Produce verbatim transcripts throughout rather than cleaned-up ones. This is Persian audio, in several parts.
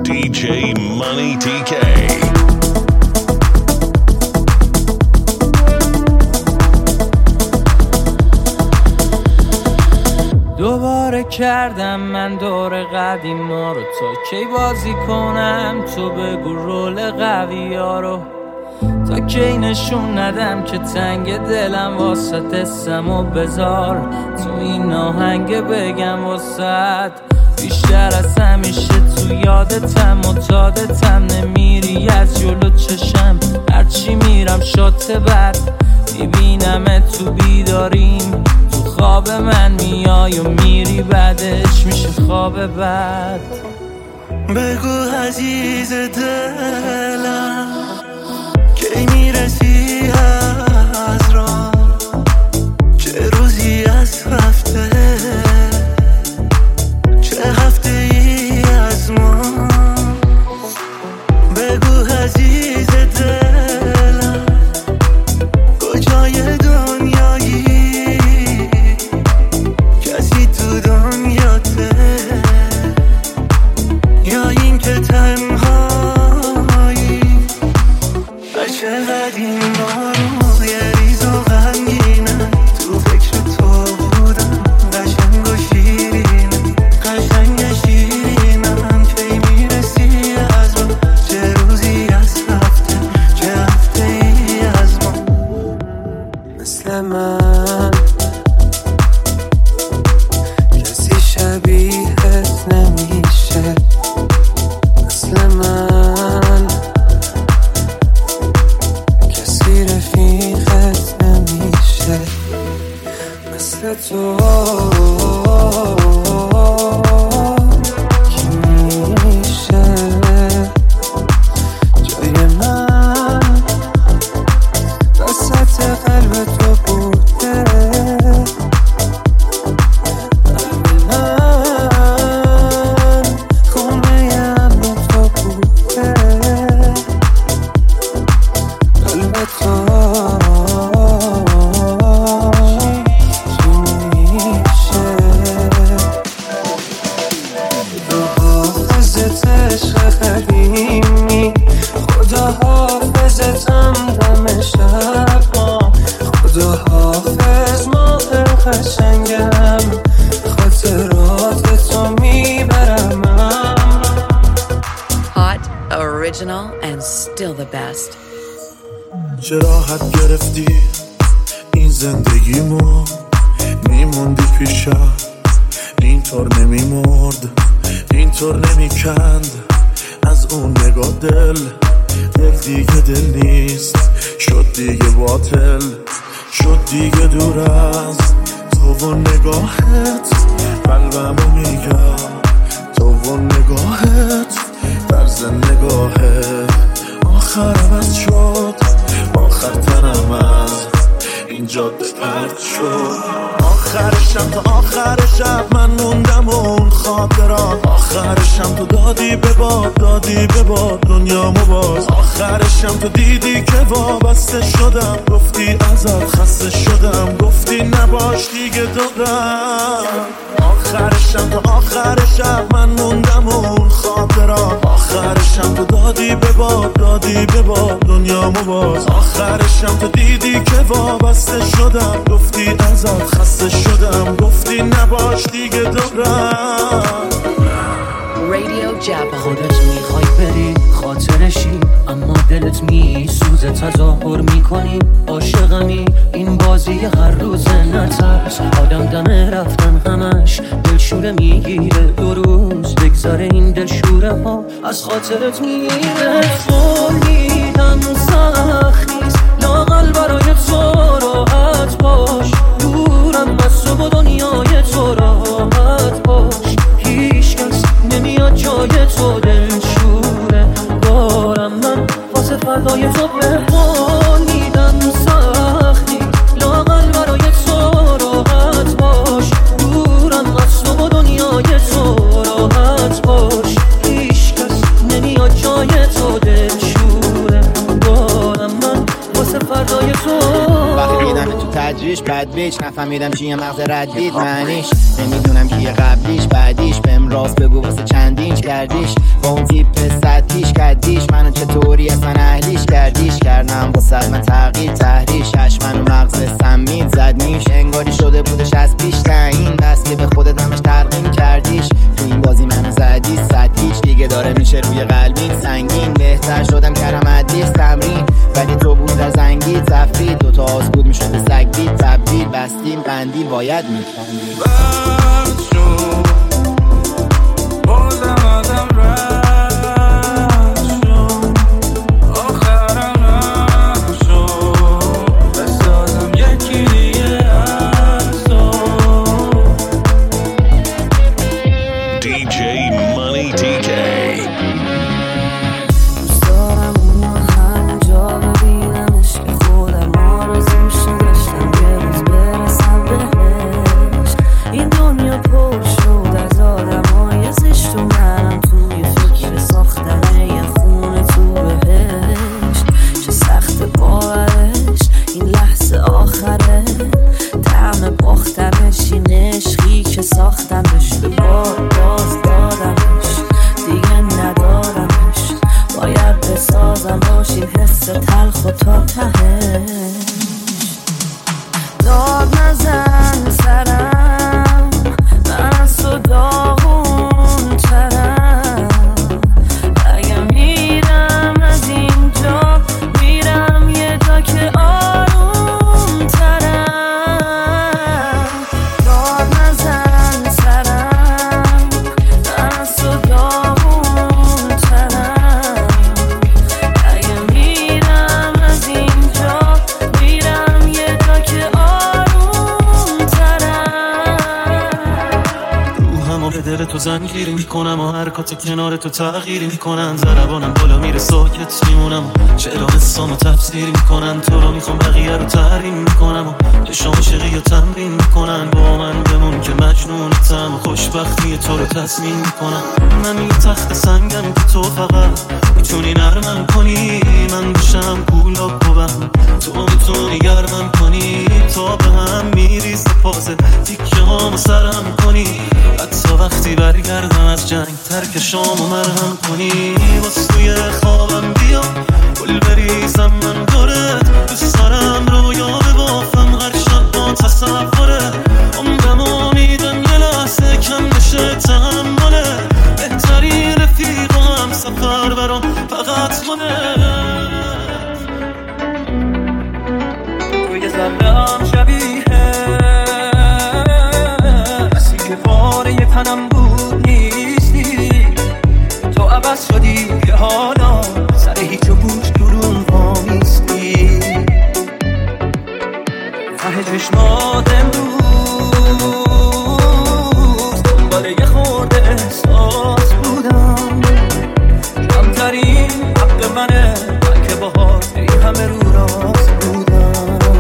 دی جی Money تی کی. دوباره کردم من دور قدیما رو، تا کی بازی کنم تو بگو رول قوی ها رو، تا کی نشون ندم که تنگ دلم واسه دستم و بذار تو این آهنگ بگم واسه بیشتر از همیشه تو یادتم متادتم، نمیری از جلو چشم هرچی میرم شات بد میبینم تو بیداریم، تو خواب من میای و میری بعدش میشه خواب بد. بگو عزیز دلم کی میرسی از راه، چه روزی از رفته چه هفته ای از ما. بگو عزیز دلم کجای دنیایی، کسی تو دنیاته یا این که تنهایی. چقدر این بارو یه ریز و غمگینه، تو فکر تو بودم قشنگ و شیرینه، قشنگ شیرینم کی میرسی از ما، چه روزی از هفته چه هفته ای از ما. مثل من کسی شبیهت نمیشه، مثل من کسی رفیقت نمیشه، مثل تو کی میشه جای من وسط قلب تو بوده، قلب من خونه ام تو بوده، قلب تو چی میشه. خدا حافظت عشق قدیمی، خدا حافظتم دم شب ما، خدا حافظ ماه قشنگم خاطرات تو میبرم. Hot, original, and still the best. چه راحت گرفتی این زندگیمو، میموندی پیشم اینطور نمیمرد اینطور نمیکند از اون نگاه دل، دل دیگه دل نیست شد دیگه باطل، شد دیگه دور از تو و نگاهت، قلبمو میگم تو و نگاهت، طرز نگاهت آخرم از شد، آخر تنم از این جاده پرد شد. آخر شب تا آخر شب من موندم اون خاطرات، آخر شب تو دادی به باد دادی به باد دنیامو باز، آخر شب تو دیدی که وابسته شدم، گفتی ازت خسته شدم، گفتی نباش دیگه دورم. آخر شب تا آخر شب من موندم اون خاطرات، آخر شب تو دادی به باد دادی به باد دنیامو باز، آخر شب تو دیدی که وابسته شدم، گفتی ازت خسته شدم، گفتی نباش دیگه دورم. Radio Jabba. خودت میخوای بری خاطرشی، اما دلت میسوزه تظاهر میکنی عاشقمی، این بازی هر روز نترس، آدم دمه رفتن همش دلشوره میگیره، دو روز بگذاره این دلشوره ها از خاطرت میره. فهمیدم سخت نیست لااقل برای تو راحت باش، دورم از تو و دنیای تو راحت باش، هیچ کس نمیاد جای تو دلشوره دارم من واسه فردای تو بمانیدم سختی، لااقل برای تو راحت باش، دورم از تو و دنیای تو راحت باش، هیچ کس نمیاد جای تو دلشوره دارم من واسه فردای تو. وقتی دیدم تو تجریش بد بیچ نفهمیدم چیه مغز ردید معنیش، نمیدونم کیه قبلیش بعدیش، بهم راست بگو واسه چندینچ کردیش، با اون تیپ سطحیش کردیش، منو چطوری اصلا اهلیش کردیش، کردم با صد من تغییر تحریش، هش منو مغز سمید زد نیش، انگاری شده بودش از پیش تعیین، بس که به خودت همش ترقیم کردیش، تو این بازی منو زدی سطحیش، دیگه داره میشه روی قلبی سنگین، بهتر شدم کردم ادیس تمرین، ولی تو بود از انگی تفرید، دوتا آز بود میشد به سگدید تبدیل، بستیم قندیل باید میکندیم بد شد بازم آدم رد شد، آخرم رد شد، بسازم یکی دیگه از تو. دی جی Money تی کی. دوست دارم اونو همونجا ببینمش که خودم آرزوش داشتم یه روز برسم بهش. این دنیا پر شد از آدمای زشت و منم توی فکر ساختن یه خونه تو بهشت. چه سخت باورش این لحظه آخره، طعم باختنش این عشقی که ساختمش، به باد باز دادمش دیگه ندارمش، باید بسازم باش این حس تلخ و تا تهش. داد نزن سرم من از تو داغون ترم، اگه میرم از اینجا میرم یه جا که آروم ترم. داد نزن سرم من از تو داغون ترم، اگه میرم از اینجا میرم یه جا که آروم ترم. روحمو به دل تو زنگیری میکنم و حرکات کنار تو تغییری میکنن، ضربانم بالا میره ساکت میمونم و چرا حسامو تفسیر میکنن، تو رو میخوام بقیه رو تحریم میکنم و عشق عاشقی رو تمرین میکنن، با من بمون که مجنونتم و خوشبختی تو رو تصمیم میکنم. من یه تخت سنگم که تو فقط میتونی نرمم کنی، من بشم کولاک ببم تو میتونی گرمم کنی، تا به هم میریزه پازه تیکه هامو سرم کنی، حتی وقتی برگردم از جنگ ترک شامو مرهم کنی. باز توی خوابم بیا گل بریزم من دورت، دوست دارم رویا ببافم هر شب با تصوره، عمرمو میدم یه لحظه کم بشه تحمله، بهترین رفیقا هم سفر برام فقط مونه. توی ذره هم شبیه کسی که پاره تنم بود نیستی، تو عوض شدی که حالا سر هیچ و پوچ درون پامیستی، ته چشمات امروز دنبال یه خورده احساس بودم، کمترین حق منه من که باهات ای همه رو راست بودم.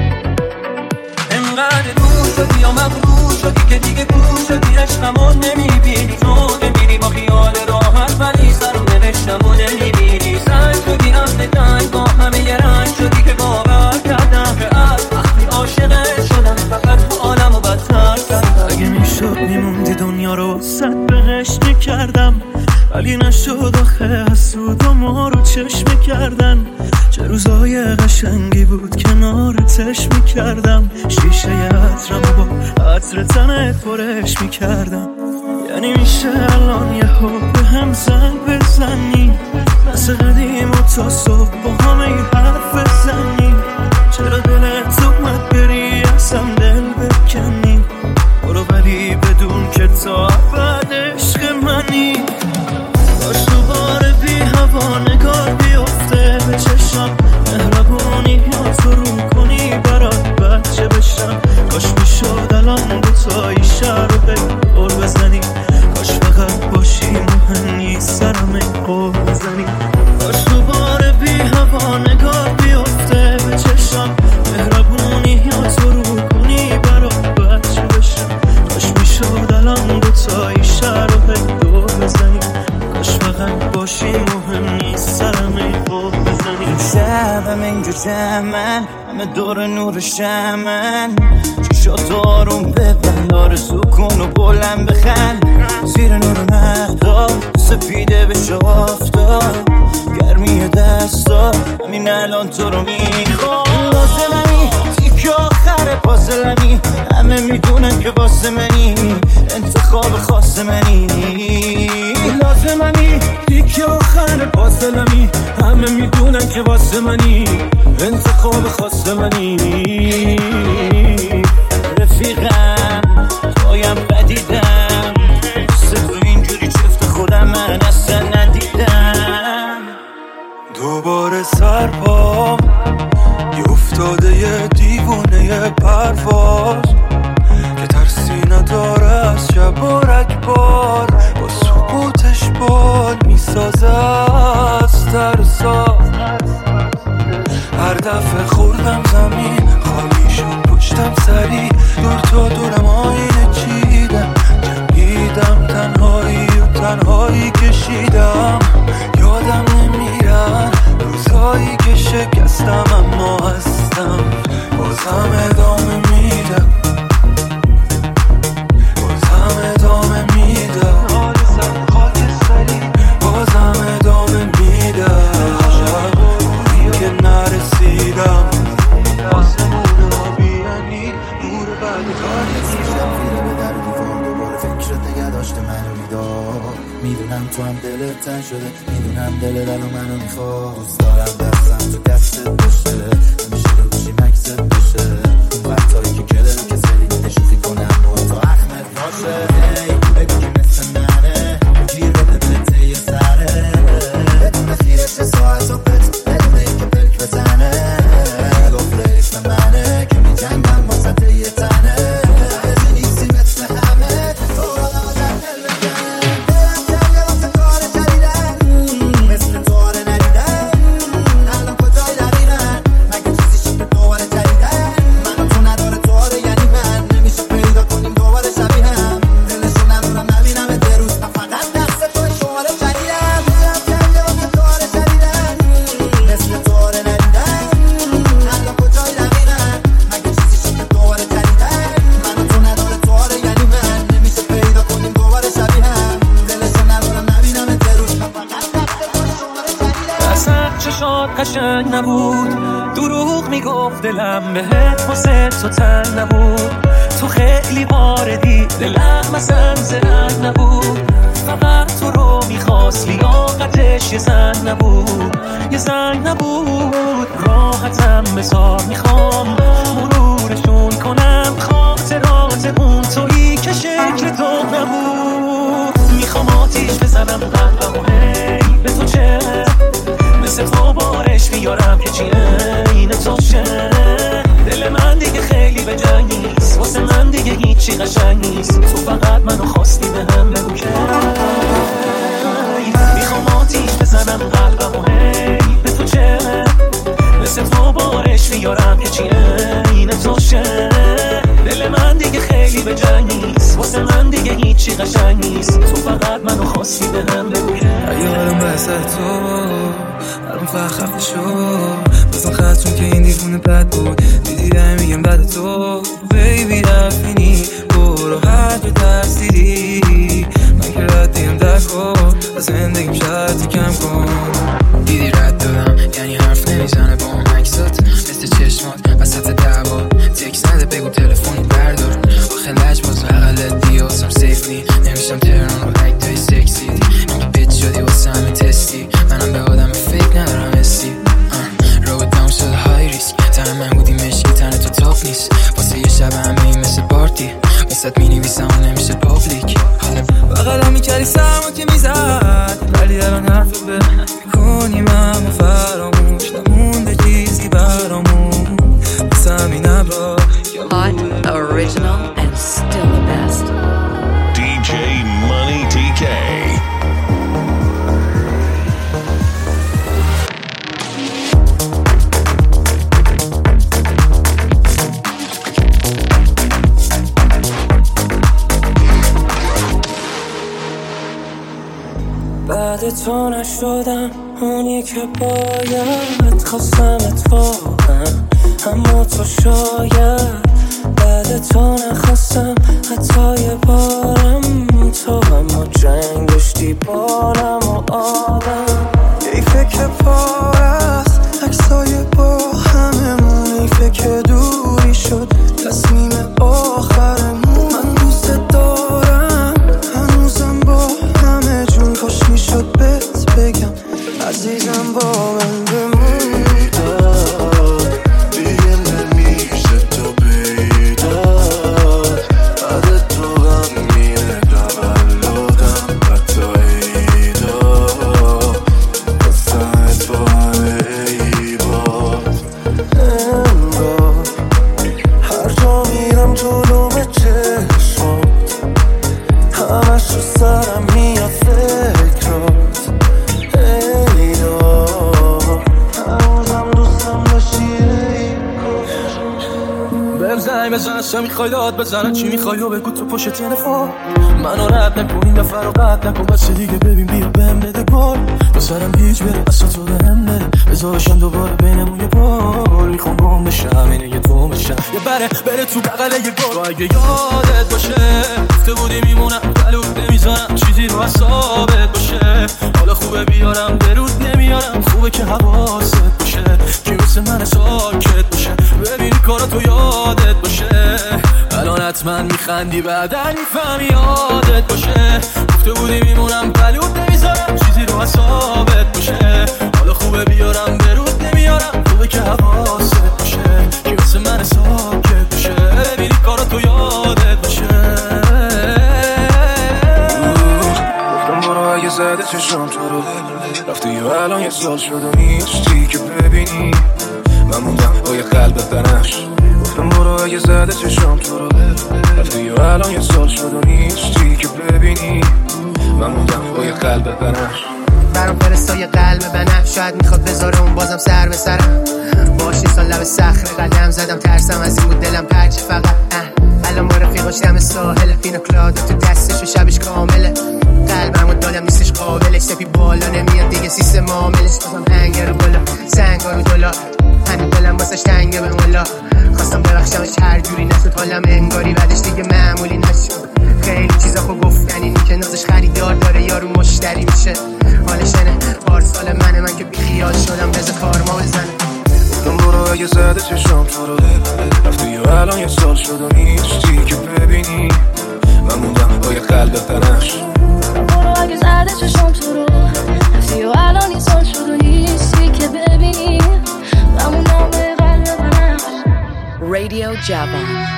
انقدر دور شدی یا مغرور شدی که دیگه کور شدی، عشقمو نمیبینی، تو نمیری با خیال راحت، ولی سر و نوشتمو نمیبینی، سنگ شدی اصل جنگ با همه یه رنگ شدی که باور کردم که از وقتی عاشقت شدم فقط حالمو بدتر کردم. اگه میشد میموندی دنیا رو صد بهش میکردم، ولی نشد آخه حسود و ما رو چشم میکردن، چه روزای قشنگی بود کنارتش میکردم، شیشه عطرم با عطر تنت پرش میکردم. یعنی میشه الان یه حب هم زنگ بزنی، بس قدیم و تا صبح با همه این حرف بزنی، چرا دلت اومد بری ازم دل بکنی، برو ولی بدون که تا ابد عشق منی. باش دوباره بی هوا نگار بیفته به چشم، مهربونی یا تو رو کنی برات بچه بشم، کاش میشد الان دوتایی شهر رو به دور بزنی، کاش فقط باشی مهم نیست سرم قول بزنی. باش دوباره بی هوا نگار بیفته به چشم، مهربونی یا تو رو کنی برات بچه بشم، کاش میشد الان دوتایی شهر رو به دور بزنی، کاش فقط باشی مهم نیست سرم قول بزنی. این شب همه اینجا جمعن، همه دور نور شمن، چشات آروم ببند، آرزو کن و بلند بخند، زیر نور مهتاب آتیش آفتاب گرمی دستا همین الان تو رو میخوام لازممی تیک آخر پازلمی همه میدونن که واسه منی انتخاب خاص منی لازممی تیک آخر پازلمی همه میدونن که واسه منی انتخاب خاص منی رفیقم تویم بدیدم ست رو اینجوری چفت خودم من اصلا ندیدم دوباره سرپام یه افتاده یه دیوونه یه پرواز که ترسی نداره از شب و رگبار با سکوتش بال میسازه از ترسا هر دفعه خوردم زمین خالی شد پشتم سری دور تا دورم آینه چیدم جنگیدم تنهایی و تنهایی کشیدم یادم نمیرن روزایی که شکستم اما هستم بازم ادامه میدم بازم ادامه میدم بازم ادامه میدم این که نرسیدم آسمون آبی یعنی نور بعد کاری سیشم خیره به در و دیوار دوباره فکرت نگه داشته منو بیدار میدونم تو هم دلت تن شده میدونم دل دلو منو میخواد دوست دارم دستم تو دستت باشه همیشه رو گوشی مکست باشه اون وقتایی که کلمه که سری دیده شوخی کنم با تو اخمت باشه هی بگو که مثل منه گیر بده بهته یه سره بدون خیرش ساعت و پت بدون این که پلک بزنه گفت لیف منه که می جنگم واسه یه تنه ازی نیستی مثل همه تو آدم در دل بگم دلم کرده واسه کار جدیدن مثل تو آره ندیدن الان کجای دقیقن مگه چیزی شده دوباره جدیدن من و تو نداره تو آره یعنی من نمیشه پیدا کنیم دوباره شبیه هم دلشو ندارم نبینم ده روز من فقط دست توی شماره جدیدم دلم کرده واسه کار جدیدن مثل تو آره ندیدن الان کجای دقیقن مگه چیزی شده دوباره جدیدن من و تو نداره تو آره یعنی من نمیشه پیدا کنیم دوباره شبیه هم دلشو ندارم نبینم ده روز من فقط دست توی شماره جدیدم اصلا چشات قشنگ نبود دروغ میگفت دلم بهت واسه تو تنگ نبود تو خیلی واردی دلم مثلا زرنگ نبود فقط تو رو میخواست لیاقتش یه زنگ نبود یه زنگ نبود راحتم بذار میخوام مرورشون کنم خاطرات اون تویی که شکل تو نبود میخوام آتیش بزنم قلبم و هی به تو چه مثل تو بارش بیارم که چی این تو شه دل من دیگه خیلی به جنگ نیست واسه من دیگه هیچی قشنگ نیست تو فقط منو خواستی به هم بگو که میخوام آتیش بزنم قلبم و هی به تو چه مثل تو بارش بیارم که چی این تو شه دل من دیگه خیلی به جنگ نیست واسه من دیگه هیچی قشنگ نیست تو فقط منو خواستی به هم بگو که یارم بسه تو برام فقط خفه شو بزن خطون که این دیوونه بد بود دیدیدم میگم بد تو بیبی رفینی برو هر جو ترسیدی من که ردیم دکو از زندگیم شرطی کم کن دیدی رد دادم یعنی حرف نمیزنه با هم عکسات مثل چشمات وسط دعوا تکس نده بگو تلفن بردار آخه لج باز بغلت دیاسم سیف نی نمیشم تهران رو اکتای سکسی اینکه بیت شدی واسه همه تستی منم به آدم فکر ندارم اسی رو داون شده های ریسک تن من بودی مشکی تن تو تاپ نیست واسه یه شب همه این مثل پارتی واسه می نویسم و نمیشه پابلیک بغلم میکردی سرما که میزد ولی الان حرف به میکنیم همه فراموش نمونده چیزی برامون بس همین ابرا Hot, original, and still the best. D J Money T K. بعد تو نشدم اونی که باید خواستم اتفاقا اما تو شاید بعد تو نخواستم حتی یه بارم تو اما جنگ داشتی بارم و آه واسه میخوای داد بزنن چی میخوای و بگو تو پشت تلفن منو رد نکن این دفعه رو قد نکن بس دیگه ببین بیا بهم بده گل تو سرم گیج بره اصلا تو بهم بره بذارشم دوباره بینمون یه بار میخوام گم بشم اینه یه دوم بشم یه بره بره تو بغل یه گل اگه یادت باشه گفته بودی میمونم بلوت نمیزنم چیزی رو حسابت باشه حالا خوبه بیارم درود نمیارم خوبه که حواست باشه که مثل من ساکت باشه ببینی کارا تو یادت باشه الان حتما میخندی بعدا میفهمی یادت باشه گفته بودی میمونم بلوت نمیزنم چیزی رو حسابت باشه حالا خوبه بیارم درود نمیارم خوبه که حواست باشه که مثل من ساکت باشه ببینی کارا تو یادت باشه گفتم برو اگه زده چشم تو رو رفتی و الان یه سال شد و نیستی که ببینی من موندم با یه قلب بنفش گفتم برو اگه زده چشم تو رو رفتی و الان یه سال شد و نیستی که ببینی من موندم با یه قلب بنفش برام فرستا یه قلب بنفش شاید میخواد بذاره اون بازم سر به سرم باش نیستان لب صخره قدم زدم ترسم از این بود دلم پرچه فقط الان با رفیقاش دم ساحل پینا کلادا تو دستش و شبش کامله قلبمو دادم نیستش قابلش سپی بالا نمیاد دیگه سیستم معاملش بازم هنگ رو بالا سنگا رو دلار همین دلم واسش تنگه به مولا خواستم ببخشمش هر جوری نشد حالم انگاری بعدش دیگه معمولی نشد خیلی چیزا خو گفتنی که نازش خریدار داره یارو مشتری میشه حالشنه پارسال منه من که بیخیال شدم بذار کارما بزنه گفتم برو اگه زده چشم تو رو رفتی و الان یه سال شد و نیستی که ببینی من موندم با یه قلب بنفش برو اگه زده چشم تو رو رفتی و الان یه سال شد و نیستی که ببینی من موندم با یه قلب بنفش Radio Java.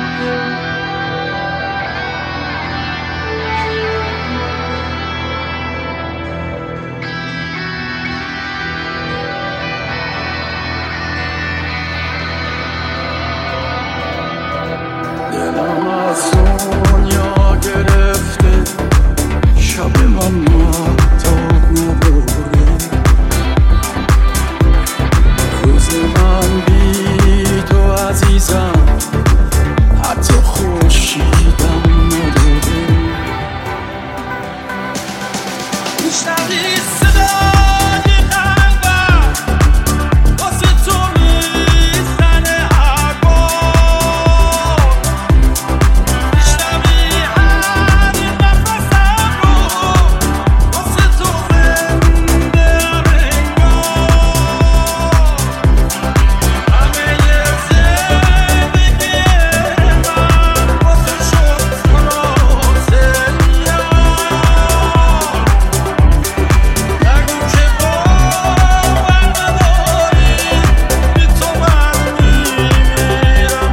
دلم از دنیا گرفته شب من مهتاب نبرده روز من بی تو عزیزم حتی خورشیدم نداده میشنوی صدای قلبم واسه تو میزنه هر بار میشنوی هر نفسم رو واسه تو زنده هم انگار همه یه زندگی من واسه شد خلاصه نگو که باور نداری بی تو من میمیرم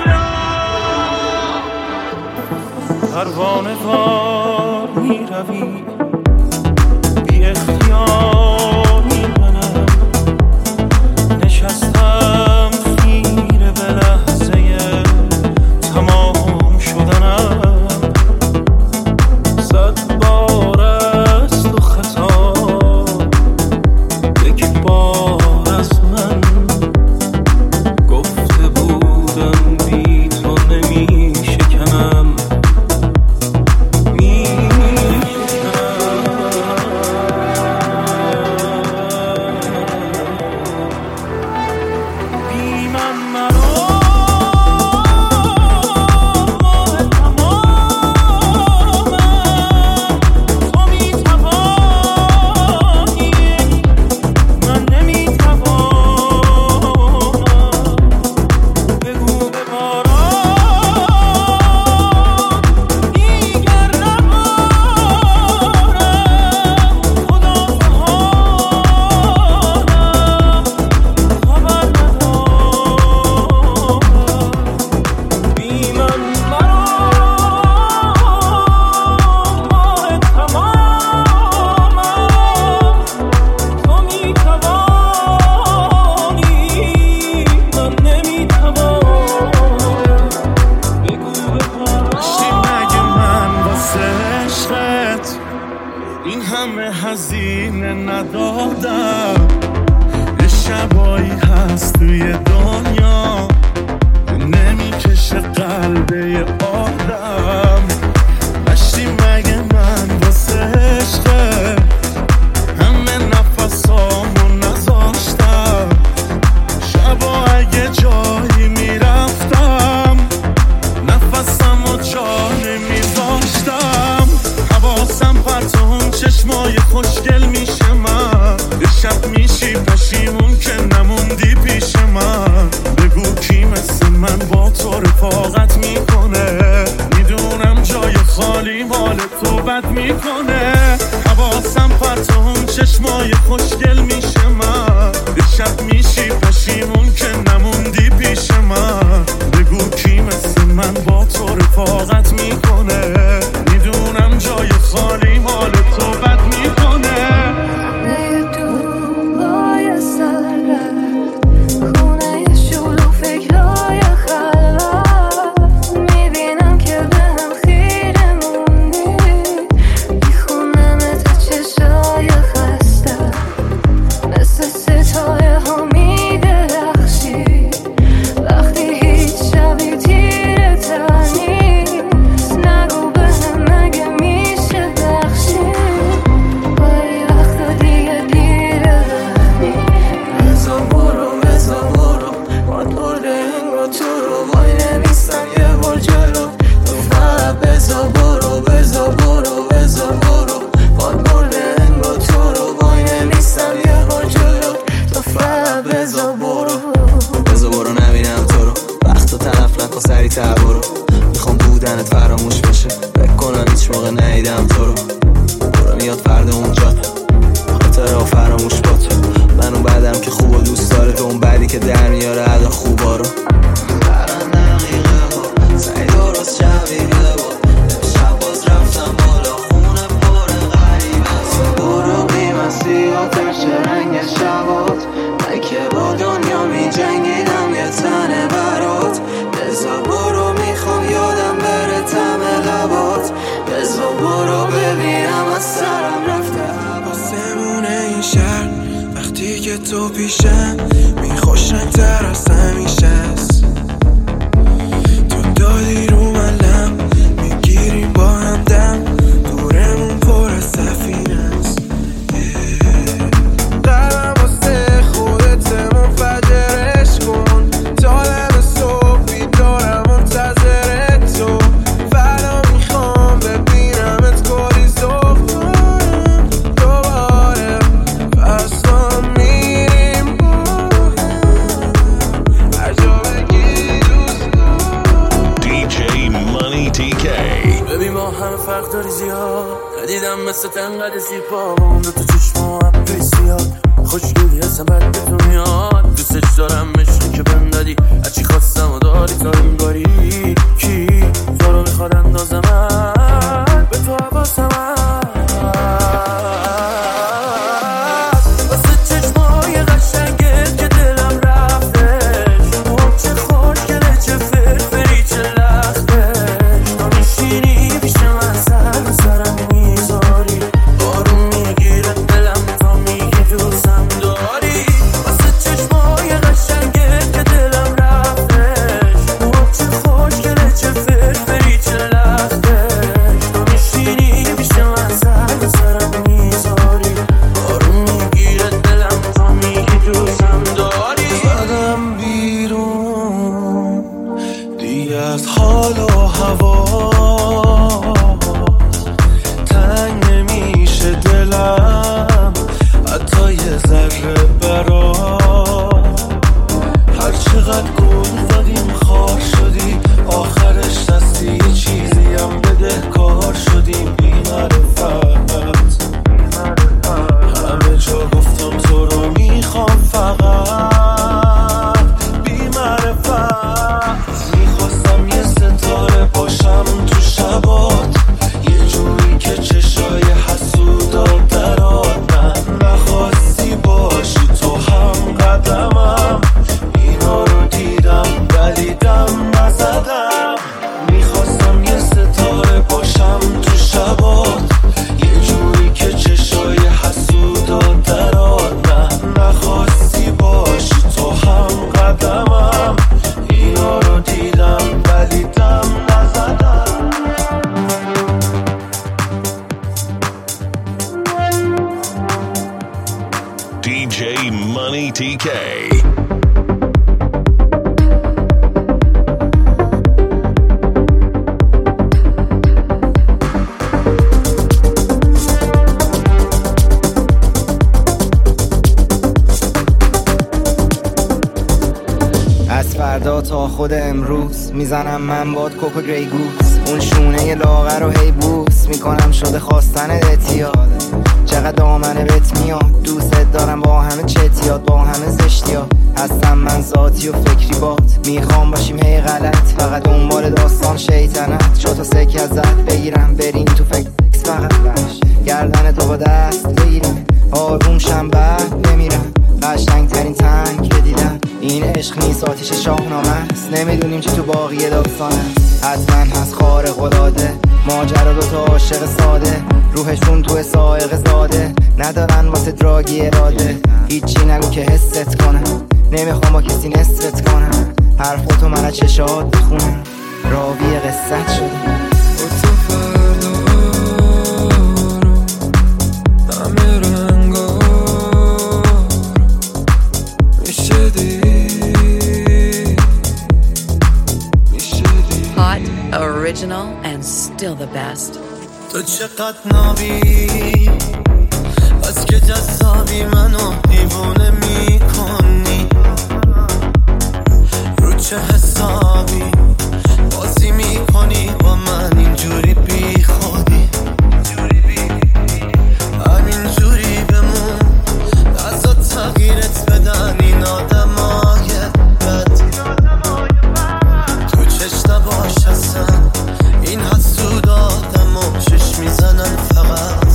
پروانه وار میروی بی اختیاری منم نشستم خیره به لحظه تمام شدنم صد بار است و خطا یک بار از من گفته بودم بی تو نمی شکنم می بی من مرا ماه تمامم تو می توانی من نمی توانم بگو به باران دیگر نبارم خدا سبحانم خبر ندارم بی من مرا ماه تمامم تو می توانی من نمی توانم بگو به داشتی مگه من واسه عشقت این همه هزینه ندادم یه شبایی هست توی دنیا نمیکشم میشه قلبه آدم. نشتی مگه من واسه عشقه همه نفسامو نذاشتم. شبا اگه جایی میرفتم نفسمو جا نمیذاشتم. حواسم پرت اون چشمای خوشگل میشه من. یه شب میشی پشیمون که نموندی پیش من. بگو کی مثل من با تو رفاقت میکنه. میدونم جای خالی مال تو بد میکنه. حواسم پرت اون چشمای خوشگل میشه من. یه شب میشی پشیمون که نموندی پیش من. بگو کی مثل من با تو رفاقت میکنه. میدونم جای خالی مال تو بد میکنه. تو پیشم میخوشن تر از همیشه است. تو دادی رو من لم میگیریم با هم دم. دورمون پر از سفینه است. قلبم واسه خودت منفجرش کن. تا لب صبح بیدارم منتظر تو. فردا میخوام ببینمت کلی ذوق کنم دوباره. پس فرق داری زیاد ندیدم مثل تنقل زیبا با اون دو تو چشم و ابروی سیاد. خوشگلی هستم بد به تو میاد. دوستش دارم عشقی که بهم دادی. هرچی خواستم و داری تا این باری. کی تو رو میخواد اندازم به تو حواسم واسه چشمای قشنگت که دلم رفتش. موم چه خوشگله چه فرفری چه لختش. تا میشینی پیش من سر سرم میذاری. آروم میگیره دلم تا میگی دوستم داری. واسه چشمای قشنگت که دلم رفتش. موم چه خوشگله چه فرفری چه لختش. تا میشینی پیش من جی Money تی کی. از فردا تا خود امروز میزنم من باد کوکو گری گوز، اون شونه لاغر رو هی بوس میکنم شده خواستن اتیاد. چقدر دامنه بهت میاد، دوست دارم با همه چتیات، با همه زشتیات. هستم من ذاتی و فکری بات، میخوام باشیم هی غلط، فقط دنبال داستان شیطنت. شو تو سکه ازت بگیرم بریم تو فکر فقط بش، گردن تو با دست بگیرم آروم شم بعد بمیرم. قشنگ ترین تنگ که دیدم این عشق نیست آتیش شاهنامه است، نمیدونیم چی تو باقی داستان است. حتما هست خارق العاده ماجرا، دوتا عاشق ساده روحشون تو سائق زاده، ندارن واسه دراگی اراده. هیچی نگو که حست کنم، نمیخوام با کسی نصفت کنم، حرفاتو من از چشات بخونم، راوی قصت شدم. Hot, original, and still the best. تو چقدر نابی از که جذابی منو دیوونه میکنی، رو چه حسابی بازی میکنی با من اینجوری بی خودی. همینجوری بمون نزا تغییرت بدن این آدمای بد، تو چشم نباش اصلا این حسود آدم و شش میزنن فقط.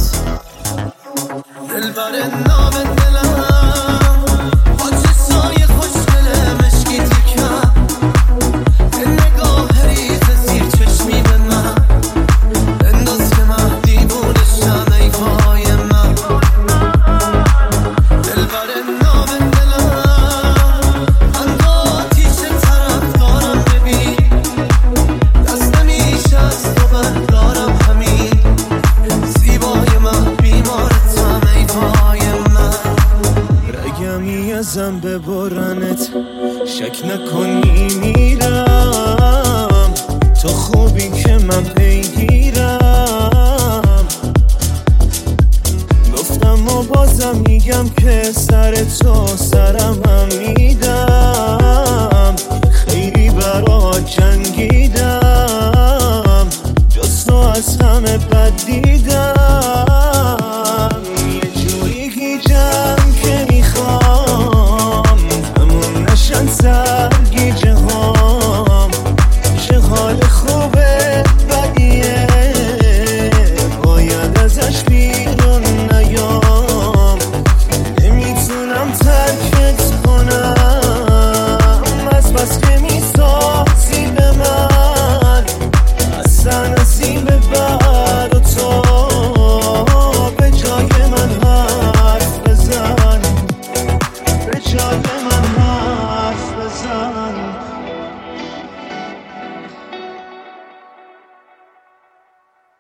دلبر نام دلم با چشای خوشگله مشکی تیکم، نگاه ریز زیر چشمی به من انداز که من دیوونشم ای پای من. دلبر نام دلم من با آتیش طرف دارم ببین، دست نمیشه از تو بردارم همین، زیبای من بیمارتم ای پای من. رگمی ازم ببرنت شک نکنی میرم، تو خوبی که من پیگیرم. گفتم و بازم میگم که سر تو سرم هم میدم، خیلی برات جنگیدم، جز تو از همه بد دیدم.